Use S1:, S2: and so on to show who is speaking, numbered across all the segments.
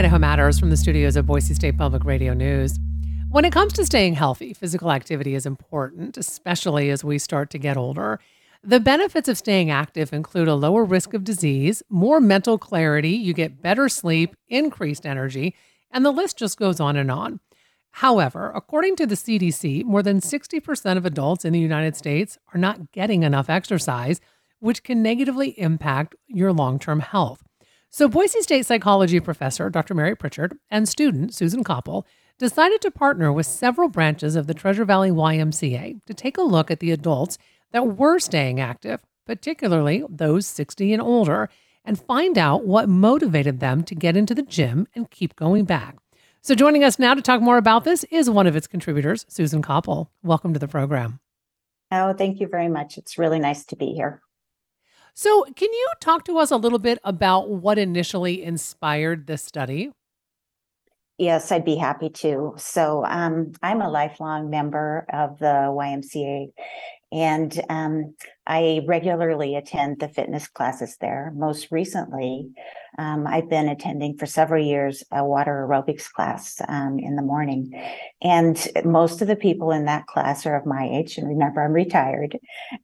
S1: Idaho Matters from the studios of Boise State Public Radio News. When it comes to staying healthy, physical activity is important, especially as we start to get older. The benefits of staying active include a lower risk of disease, more mental clarity, you get better sleep, increased energy, and the list just goes on and on. However, according to the CDC, more than 60% of adults in the United States are not getting enough exercise, which can negatively impact your long-term health. So Boise State psychology professor Dr. Mary Pritchard and student Susan Koppel decided to partner with several branches of the Treasure Valley YMCA to take a look at the adults that were staying active, particularly those 60 and older, and find out what motivated them to get into the gym and keep going back. So joining us now to talk more about this is one of its contributors, Susan Koppel. Welcome to the program.
S2: Oh, thank you very much. It's really nice to be here.
S1: So can you talk to us a little bit about what initially inspired this study?
S2: Yes, I'd be happy to. So I'm a lifelong member of the YMCA, and I regularly attend the fitness classes there. Most recently, I've been attending for several years a water aerobics class in the morning. And most of the people in that class are of my age. And remember, I'm retired,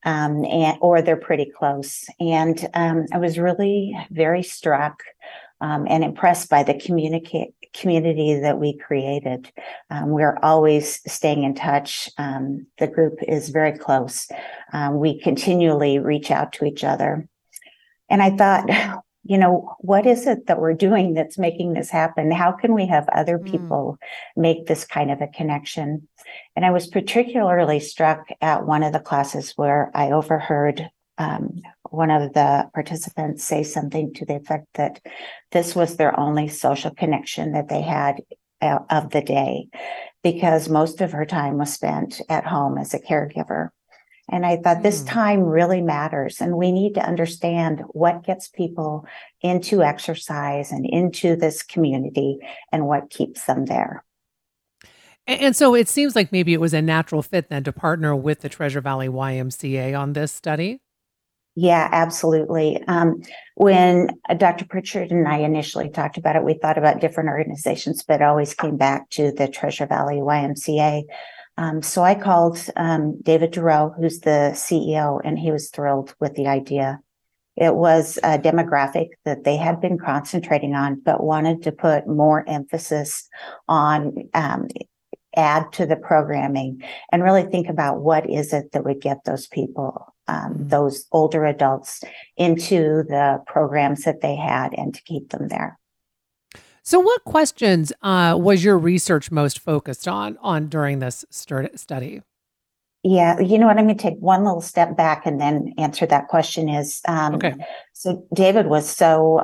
S2: or they're pretty close. And I was really very struck and impressed by the community that we created. We're always staying in touch. The group is very close. We continually reach out to each other. And I thought, what is it that we're doing that's making this happen? How can we have other people make this kind of a connection? And I was particularly struck at one of the classes where I overheard one of the participants say something to the effect that this was their only social connection that they had of the day, because most of her time was spent at home as a caregiver. And I thought this time really matters, and we need to understand what gets people into exercise and into this community and what keeps them there.
S1: And so it seems like maybe it was a natural fit then to partner with the Treasure Valley YMCA on this study.
S2: Yeah, absolutely. When Dr. Pritchard and I initially talked about it, we thought about different organizations, but always came back to the Treasure Valley YMCA. So I called David Durow, who's the CEO, and he was thrilled with the idea. It was a demographic that they had been concentrating on, but wanted to put more emphasis on add to the programming and really think about what is it that would get those people, those older adults, into the programs that they had and to keep them there.
S1: So what questions was your research most focused on during this study?
S2: Yeah, you know what? I'm going to take one little step back and then answer that question. Okay. So David was so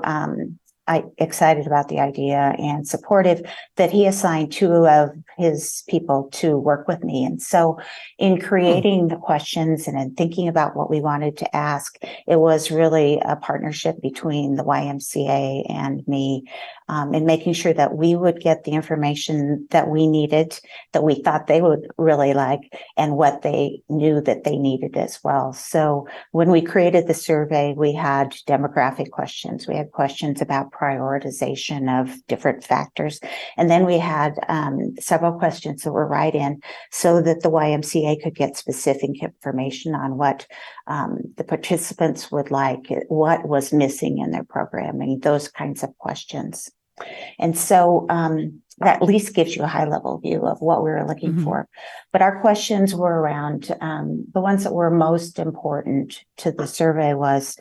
S2: excited about the idea and supportive that he assigned two of his people to work with me. And so in creating the questions and in thinking about what we wanted to ask, it was really a partnership between the YMCA and me in making sure that we would get the information that we needed, that we thought they would really like, and what they knew that they needed as well. So when we created the survey, we had demographic questions. We had questions about prioritization of different factors. And then we had several questions that were right in so that the YMCA could get specific information on what the participants would like, what was missing in their programming, those kinds of questions. And so that at least gives you a high level view of what we were looking for. But our questions were around the ones that were most important to the survey was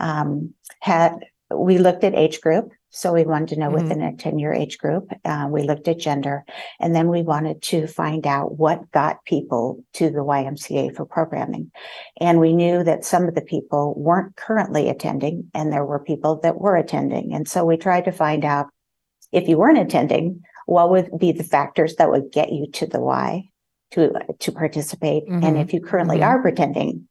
S2: we looked at age group. So we wanted to know within a 10-year age group. We looked at gender, and then we wanted to find out what got people to the YMCA for programming. And we knew that some of the people weren't currently attending, and there were people that were attending. And so we tried to find out, if you weren't attending, what would be the factors that would get you to the Y to participate? And if you currently are attending,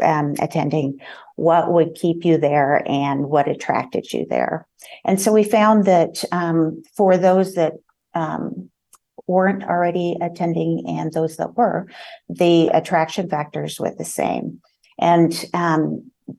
S2: what would keep you there and what attracted you there? And so we found that for those that weren't already attending and those that were, the attraction factors were the same. And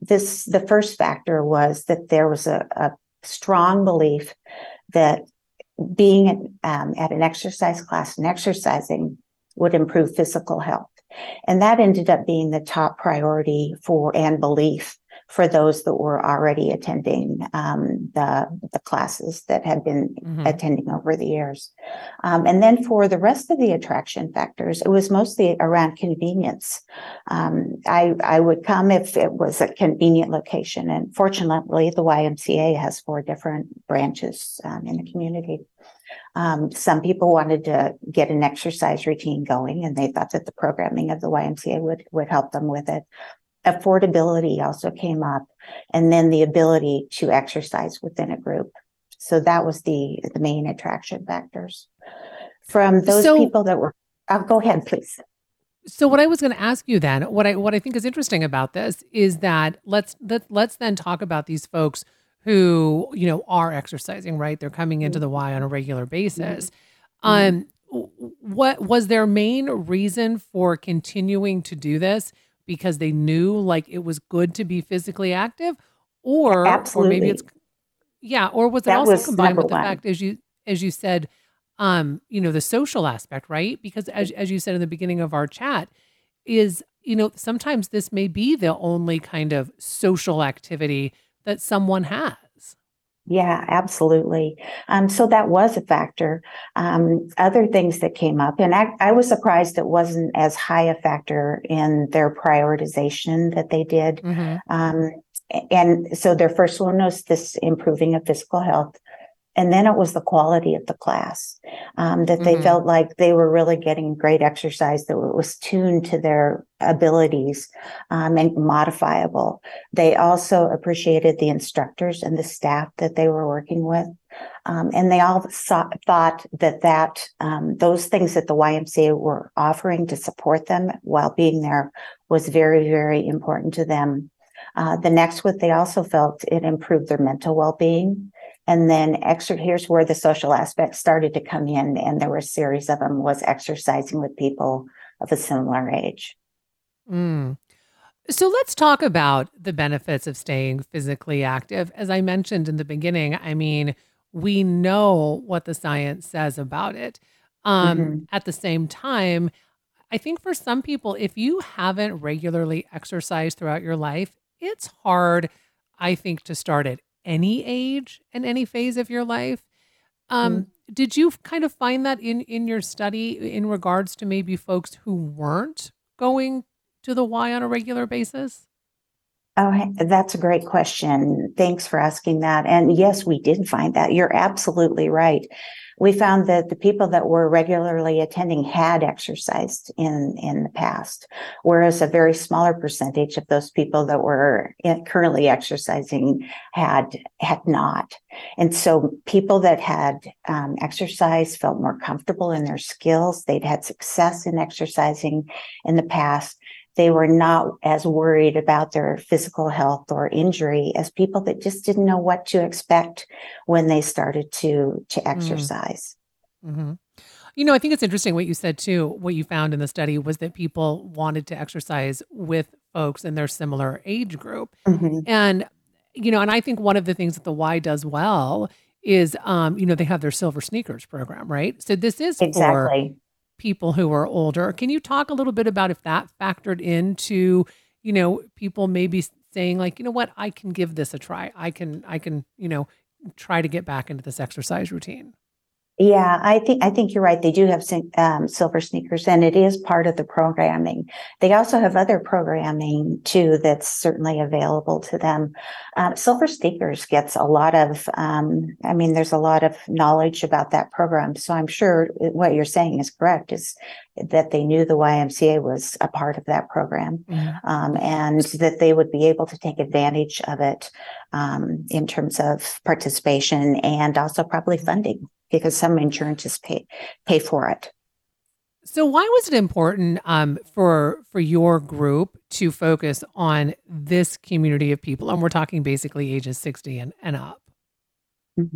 S2: the first factor was that there was a strong belief that being at an exercise class and exercising would improve physical health. And that ended up being the top priority and belief for those that were already attending the classes that had been attending over the years. And then for the rest of the attraction factors, it was mostly around convenience. I would come if it was a convenient location. And fortunately, the YMCA has 4 different branches in the community. Some people wanted to get an exercise routine going, and they thought that the programming of the YMCA would help them with it. Affordability also came up, and then the ability to exercise within a group. So that was the main attraction factors. From those people that were, go ahead, please.
S1: So what I was going to ask you then, what I think is interesting about this is that let's then talk about these folks who, are exercising, right? They're coming into the Y on a regular basis. What was their main reason for continuing to do this? Because they knew like it was good to be physically active, or maybe it's, or was it also combined with the fact, as you said, the social aspect, right? Because as you said in the beginning of our chat, is, sometimes this may be the only kind of social activity that someone has.
S2: Yeah, absolutely. So that was a factor. Other things that came up, and I was surprised it wasn't as high a factor in their prioritization that they did. And so their first one was this improving of physical health. And then it was the quality of the class, that they felt like they were really getting great exercise, that it was tuned to their abilities and modifiable. They also appreciated the instructors and the staff that they were working with. And they all thought that those things that the YMCA were offering to support them while being there was very, very important to them. The next one, they also felt it improved their mental well-being. And then here's where the social aspects started to come in, and there were a series of them, was exercising with people of a similar age.
S1: So let's talk about the benefits of staying physically active. As I mentioned in the beginning, I mean, we know what the science says about it. At the same time, I think for some people, if you haven't regularly exercised throughout your life, it's hard, I think, to start at any age and any phase of your life. Did you kind of find that in your study in regards to maybe folks who weren't going to the Y on a regular basis?
S2: Oh, that's a great question. Thanks for asking that. And yes, we did find that. You're absolutely right. We found that the people that were regularly attending had exercised in the past, whereas a very smaller percentage of those people that were currently exercising had not. And so people that had exercised felt more comfortable in their skills. They'd had success in exercising in the past. They were not as worried about their physical health or injury as people that just didn't know what to expect when they started to exercise.
S1: I think it's interesting what you said too. What you found in the study was that people wanted to exercise with folks in their similar age group. And, and I think one of the things that the Y does well is, they have their Silver Sneakers program, right? So this is for people who are older. Can you talk a little bit about if that factored into, people maybe saying like, what, I can give this a try. I can, try to get back into this exercise routine.
S2: Yeah, I think you're right. They do have Silver Sneakers, and it is part of the programming. They also have other programming too that's certainly available to them. Silver Sneakers gets a lot of, there's a lot of knowledge about that program. So I'm sure what you're saying is correct, is that they knew the YMCA was a part of that program, and that they would be able to take advantage of it in terms of participation and also probably funding, because some insurances pay for it.
S1: So why was it important for your group to focus on this community of people? And we're talking basically ages 60 and up.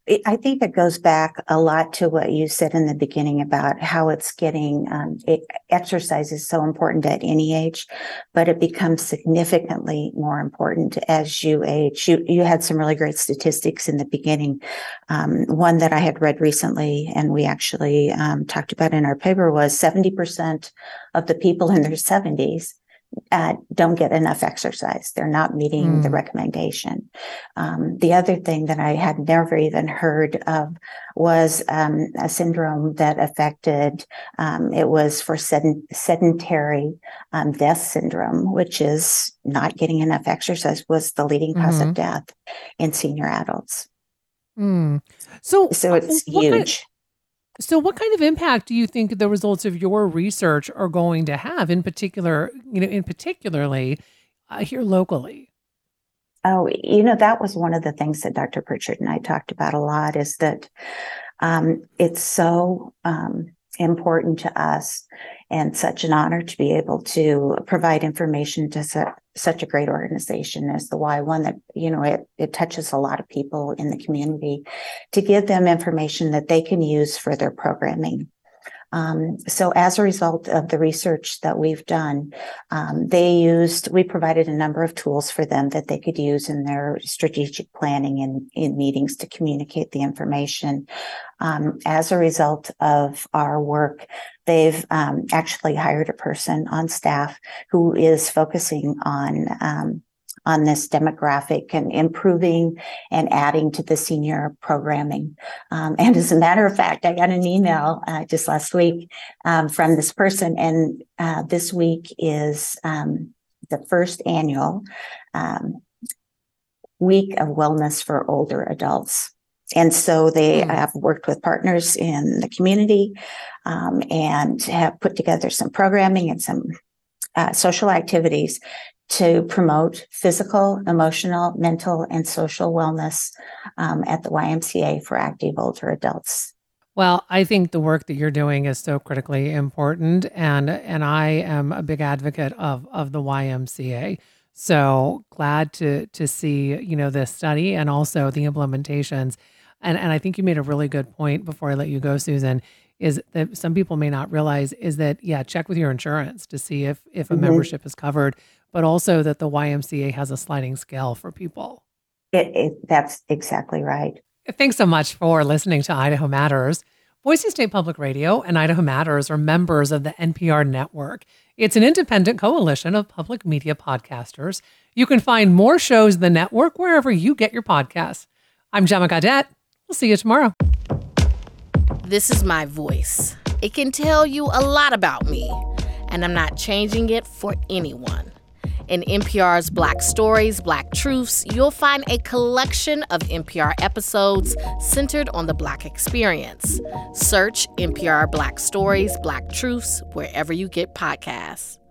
S2: I think it goes back a lot to what you said in the beginning about how it's getting, exercise is so important at any age, but it becomes significantly more important as you age. You had some really great statistics in the beginning. One that I had read recently, and we actually talked about in our paper, was 70% of the people in their 70s don't get enough exercise. They're not meeting the recommendation. The other thing that I had never even heard of was a syndrome that affected, it was for sedentary death syndrome, which is not getting enough exercise, was the leading cause of death in senior adults. So it's huge.
S1: So what kind of impact do you think the results of your research are going to have in particularly here locally?
S2: Oh, that was one of the things that Dr. Pritchard and I talked about a lot, is that it's so important to us and such an honor to be able to provide information to such a great organization as the Y, one that, it touches a lot of people in the community, to give them information that they can use for their programming. So as a result of the research that we've done, we provided a number of tools for them that they could use in their strategic planning and in meetings to communicate the information. As a result of our work, they've actually hired a person on staff who is focusing on this demographic and improving and adding to the senior programming. And as a matter of fact, I got an email just last week from this person, and this week is the first annual week of wellness for older adults. And so they have worked with partners in the community and have put together some programming and some social activities to promote physical, emotional, mental, and social wellness at the YMCA for active older adults.
S1: Well, I think the work that you're doing is so critically important, and I am a big advocate of the YMCA. So glad to see this study and also the implementations. And I think you made a really good point before I let you go, Susan, is that some people may not realize is that, check with your insurance to see if a membership is covered, but also that the YMCA has a sliding scale for people.
S2: That's exactly right.
S1: Thanks so much for listening to Idaho Matters. Boise State Public Radio and Idaho Matters are members of the NPR network. It's an independent coalition of public media podcasters. You can find more shows in the network wherever you get your podcasts. I'm Gemma Gaudette. We'll see you tomorrow.
S3: This is my voice. It can tell you a lot about me, and I'm not changing it for anyone. In NPR's Black Stories, Black Truths, you'll find a collection of NPR episodes centered on the Black experience. Search NPR Black Stories, Black Truths wherever you get podcasts.